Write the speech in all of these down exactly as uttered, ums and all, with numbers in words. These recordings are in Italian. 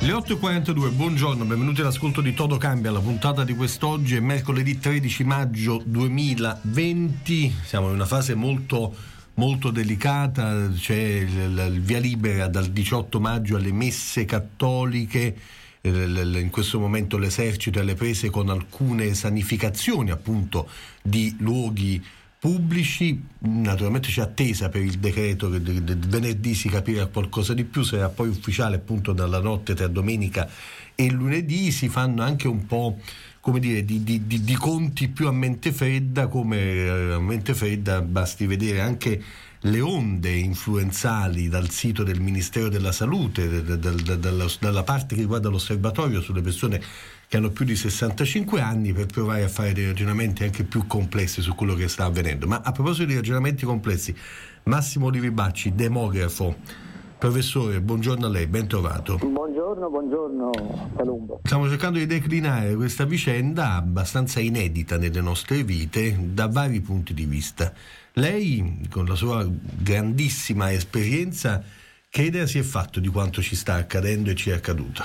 Le otto e quarantadue, buongiorno, benvenuti all'ascolto di Todo Cambia. La puntata di quest'oggi è mercoledì tredici maggio duemilaventi. Siamo in una fase molto molto delicata, c'è il, il via libera dal diciotto maggio alle messe cattoliche. In questo momento l'esercito è alle prese con alcune sanificazioni appunto di luoghi pubblici. Naturalmente c'è attesa per il decreto che de- de- venerdì si capirà qualcosa di più, sarà poi ufficiale appunto dalla notte tra domenica e lunedì. Si fanno anche un po', come dire, di, di, di, di conti più a mente fredda, come eh, a mente fredda basti vedere anche le onde influenzali dal sito del Ministero della Salute, da, da, da, dalla, dalla parte che riguarda l'osservatorio sulle persone che hanno più di sessantacinque anni, per provare a fare dei ragionamenti anche più complessi su quello che sta avvenendo. Ma a proposito di ragionamenti complessi, Massimo Livi Bacci, demografo. Professore, buongiorno a lei, ben trovato. Buongiorno, buongiorno Palumbo. Stiamo cercando di declinare questa vicenda abbastanza inedita nelle nostre vite da vari punti di vista. Lei, con la sua grandissima esperienza, che idea si è fatto di quanto ci sta accadendo e ci è accaduto?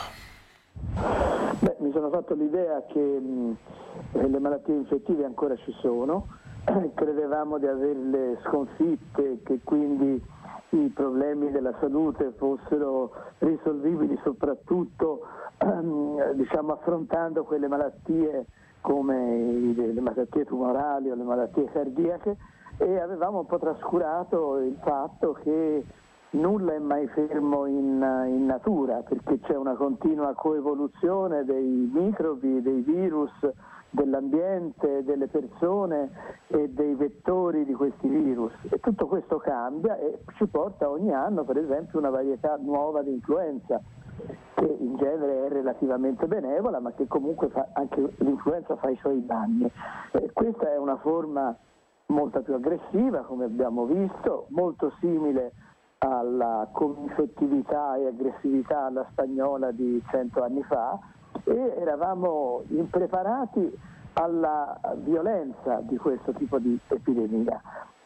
Beh, mi sono fatto l'idea che mh, le malattie infettive ancora ci sono, credevamo di averle sconfitte, che quindi i problemi della salute fossero risolvibili soprattutto ehm, diciamo affrontando quelle malattie come le malattie tumorali o le malattie cardiache, e avevamo un po' trascurato il fatto che nulla è mai fermo in, in natura, perché c'è una continua coevoluzione dei microbi, dei virus, dell'ambiente, delle persone e dei vettori di questi virus, e tutto questo cambia e ci porta ogni anno per esempio una varietà nuova di influenza, che in genere è relativamente benevola, ma che comunque fa, anche l'influenza fa i suoi danni. E questa è una forma molto più aggressiva, come abbiamo visto, molto simile alla infettività e aggressività alla spagnola di cento anni fa, e eravamo impreparati alla violenza di questo tipo di epidemia.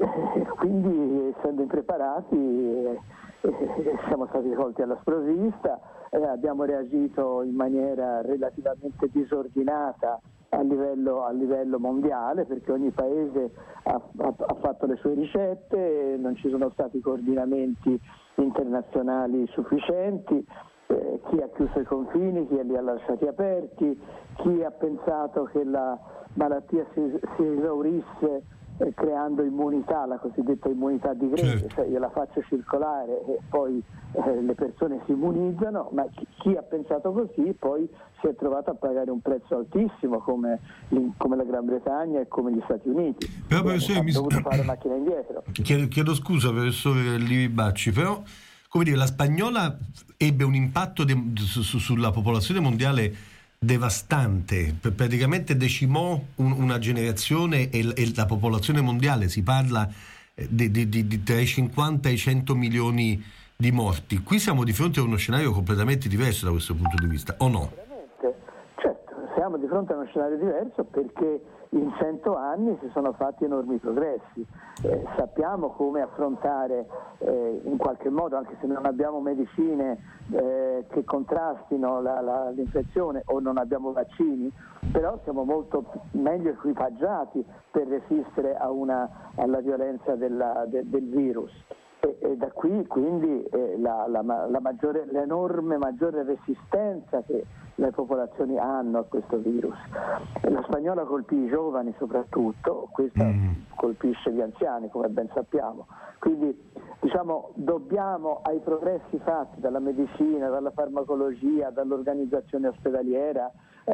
Quindi, essendo impreparati, eh, eh, siamo stati colti alla sprovvista, eh, abbiamo reagito in maniera relativamente disordinata a livello, a livello mondiale, perché ogni paese ha, ha, ha fatto le sue ricette, non ci sono stati coordinamenti internazionali sufficienti. Eh, chi ha chiuso i confini, chi li ha lasciati aperti, chi ha pensato che la malattia si, si esaurisse eh, creando immunità, la cosiddetta immunità di gregge, certo. Cioè io la faccio circolare e poi eh, le persone si immunizzano, ma chi, chi ha pensato così poi si è trovato a pagare un prezzo altissimo, come, come la Gran Bretagna e come gli Stati Uniti. Però professore, ha mi... dovuto fare macchina indietro. Chiedo, chiedo scusa professore Livi Bacci, però come dire, la spagnola ebbe un impatto de- su- su- sulla popolazione mondiale devastante, P- praticamente decimò un- una generazione e, l- e la popolazione mondiale, si parla eh, di, di, di, di tra i cinquanta e i cento milioni di morti. Qui siamo di fronte a uno scenario completamente diverso da questo punto di vista, o no? Certo, siamo di fronte a uno scenario diverso perché in cento anni si sono fatti enormi progressi. Eh, sappiamo come affrontare eh, in qualche modo, anche se non abbiamo medicine eh, che contrastino la, la, l'infezione o non abbiamo vaccini, però siamo molto meglio equipaggiati per resistere a una, alla violenza della, de, del virus. E, e da qui quindi eh, la, la, la maggiore, l'enorme maggiore resistenza che le popolazioni hanno a questo virus. La spagnola colpì i giovani soprattutto, questa mm. colpisce gli anziani, come ben sappiamo. Quindi diciamo dobbiamo ai progressi fatti dalla medicina, dalla farmacologia, dall'organizzazione ospedaliera,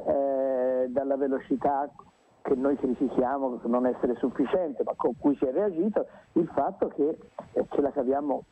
eh, dalla velocità che noi critichiamo per non essere sufficiente, ma con cui si è reagito, il fatto che eh, ce la caviamo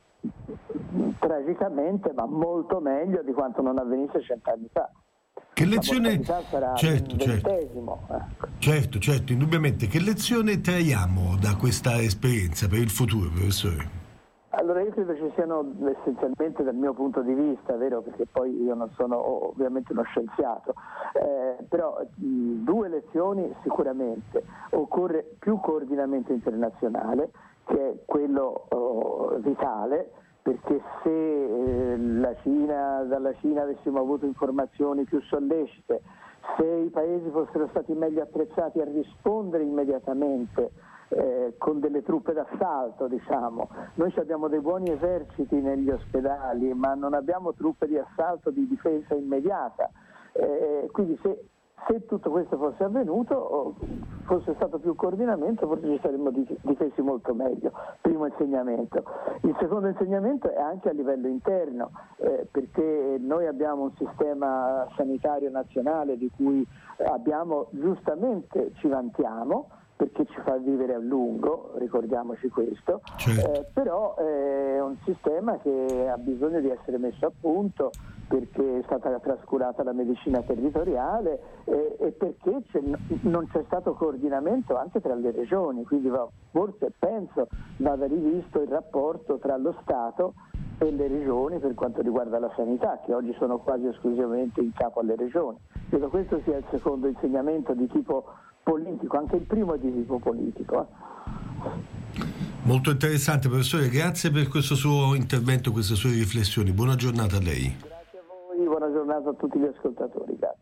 tragicamente, ma molto meglio di quanto non avvenisse cent'anni fa. Che lezione, sarà certo, certo, ecco. certo, certo, indubbiamente, che lezione traiamo da questa esperienza per il futuro, professore? Allora io credo ci siano essenzialmente dal mio punto di vista, vero, perché poi io non sono ovviamente uno scienziato, eh, però mh, due lezioni sicuramente. Occorre più coordinamento internazionale, che è quello oh, vitale, perché se eh, la Cina, dalla Cina avessimo avuto informazioni più sollecite, se i paesi fossero stati meglio attrezzati a rispondere immediatamente eh, con delle truppe d'assalto, diciamo. Noi abbiamo dei buoni eserciti negli ospedali, ma non abbiamo truppe di assalto di difesa immediata. Eh, quindi se, se tutto questo fosse avvenuto, o fosse stato più coordinamento, forse ci saremmo difesi molto meglio. Primo insegnamento. Il secondo insegnamento è anche a livello interno, eh, perché noi abbiamo un sistema sanitario nazionale di cui abbiamo, giustamente ci vantiamo, perché ci fa vivere a lungo, ricordiamoci questo, certo. eh, però è un sistema che ha bisogno di essere messo a punto, perché è stata trascurata la medicina territoriale eh, e perché c'è, non c'è stato coordinamento anche tra le regioni, quindi va, forse penso vada rivisto il rapporto tra lo Stato e le regioni per quanto riguarda la sanità, che oggi sono quasi esclusivamente in capo alle regioni. Credo questo sia il secondo insegnamento di tipo politico, anche il primo è di tipo politico. Eh. Molto interessante, professore, grazie per questo suo intervento, queste sue riflessioni. Buona giornata a lei. Grazie a voi, buona giornata a tutti gli ascoltatori. Grazie.